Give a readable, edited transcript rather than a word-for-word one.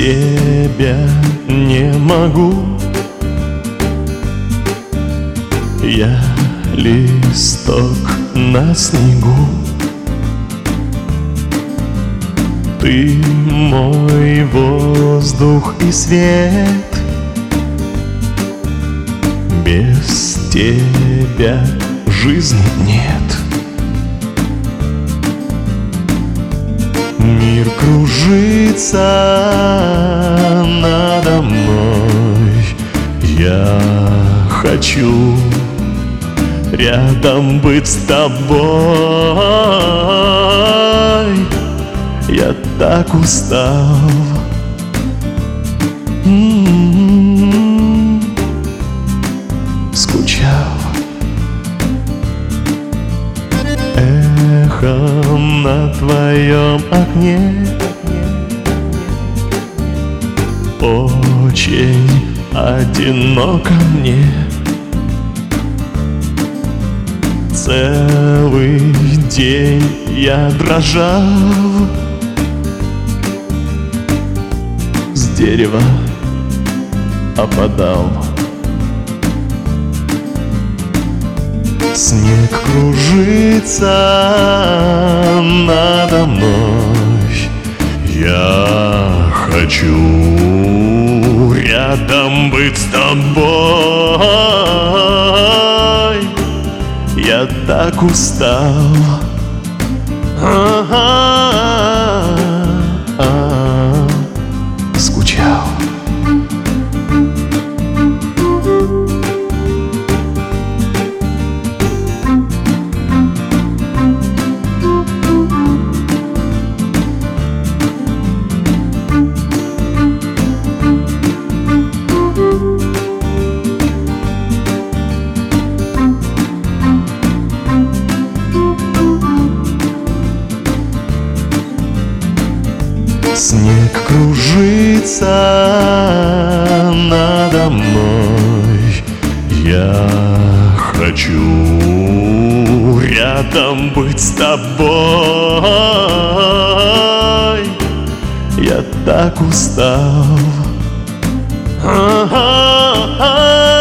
тебя не могу. Я листок на снегу. Ты мой воздух и свет. Без тебя жизни нет. Мир кружится надо мной. Я хочу рядом быть с тобой. Я так устал. Скучал. Эхом на твоем окне. Очень одиноко мне. Целый день я дрожал. С дерева опадал. Снег кружится надо мной. Я хочу рядом быть с тобой. Я так устал. Скучал. Снег кружится надо мной. Я хочу рядом быть с тобой. Я так устал.